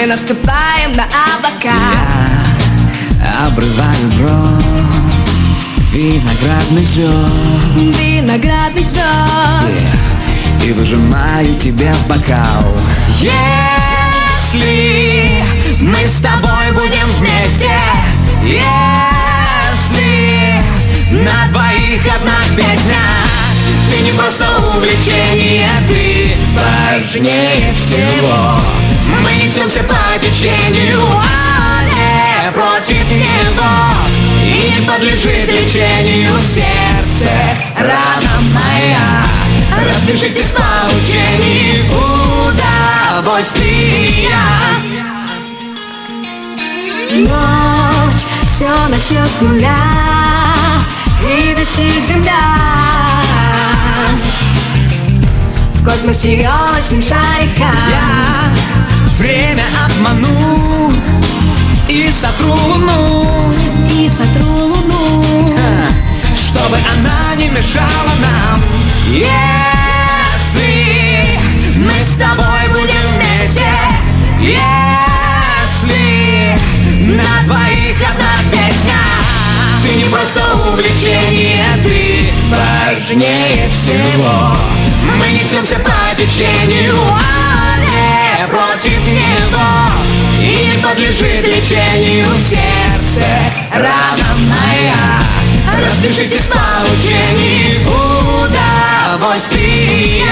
наступаем на облака. Я обрываю гроздь виноградных звезд, Виноградных звезд. и выжимаю тебе в бокал. Если мы с тобой будем вместе, если на двоих одна песня, ты не просто увлечение, ты важнее всего. Мы несемся по течению, а не против него, и не подлежит лечению сердце, рана моя. Разбежитесь по учению удовольствия. Ночь все начнет с нуля, и висит земля в космосе елочным шарикам. Я время обману и сотру луну, И сотру луну, чтобы она не мешала нам. Если мы с тобой будем вместе, если на двоих одна песня, ты не просто увлечение, ты важнее всего. Мы несемся по течению, а не против него, и не подлежит лечению сердце, рана моя. Разбежитесь по учению удовольствия.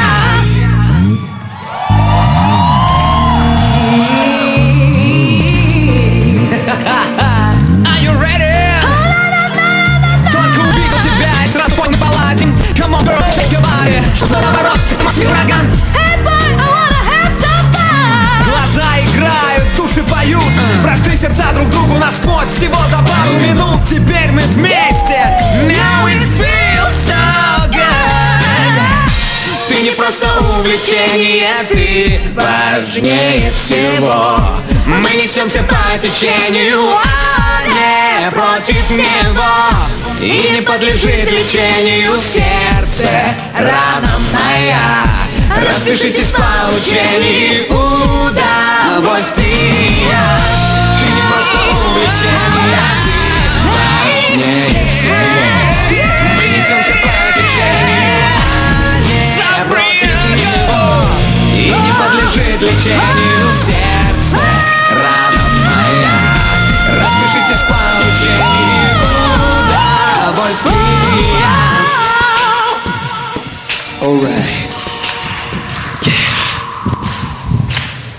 Are you ready? Только увидел тебя и сразу понял, поладим. Come on, girl, shake your body. Что за наоборот, атмосфера ураган. Hey boy, I wanna have some fun. Глаза играют, души поют, прошли сердца друг другу насквозь всего за пару минут. Теперь мы вместе. Now it feels so good. Ты не просто увлечение, ты важнее всего. Мы несемся по течению, а не против него, и не подлежит лечению сердце, рана моя. Распишитесь по учению удовольствия. Ты не просто увлечение, ты важнее всего. Мы несемся по течению, а не против него, и не подлежит лечению сердце, рана моя. Распишитесь по учению удовольствия.